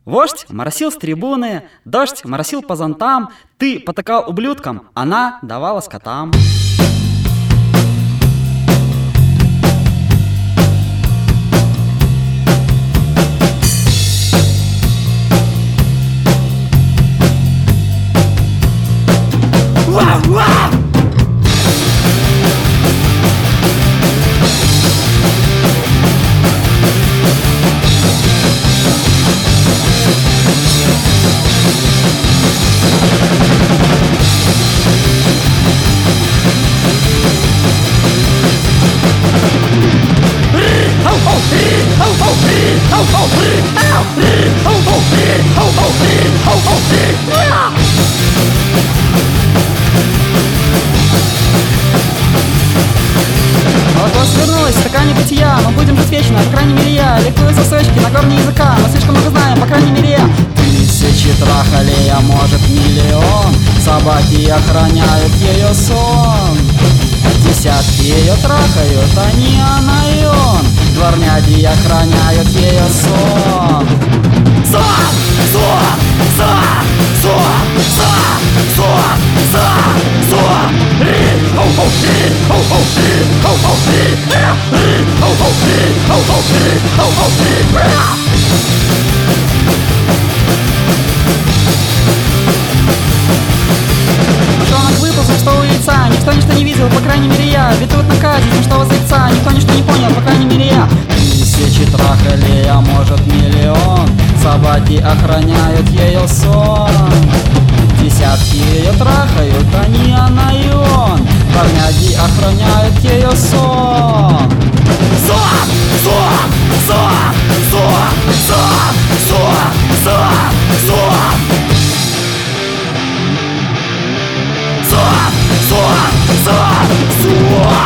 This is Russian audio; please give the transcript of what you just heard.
Вождь моросил с трибуны, дождь моросил по зонтам, ты потакал ублюдкам, она давала скотам. Молоко свернулось в стакане бытия, мы будем жить вечно, по крайней мере я. Ликую сосочки на корне языка, мы слишком много знаем, по крайней мере я. Тысячи трахали, а может миллион, собаки охраняют ее сон. Десятки ее трахают, они она и он, дворняги охраняют ее сон. Сон! Сон! Сон! Сон! Сон! Сон! Сон! Мышонок выпал с пустого яйца, никто ничто не видел, по крайней мере я. Ведут на казнь, мечтого зайца, никто ничто не понял, по крайней мере я. Тысячи трахали, а может миллион, собаки охраняют ее сон. Десятки ее трахают, они она и он, дворняги охраняют ее сон. Сон! Сон! Сон! Сон! Сон! Сон! Сон! Сон! Сон! Сон! Сон! Сон!